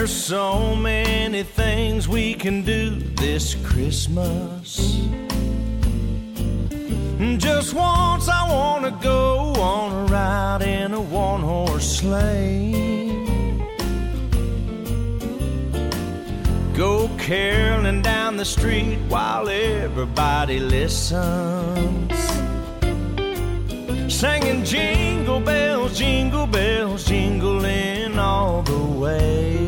There's so many things we can do this Christmas. Just once I want to go on a ride in a one-horse sleigh. Go caroling down the street while everybody listens, singing jingle bells, jingling all the way.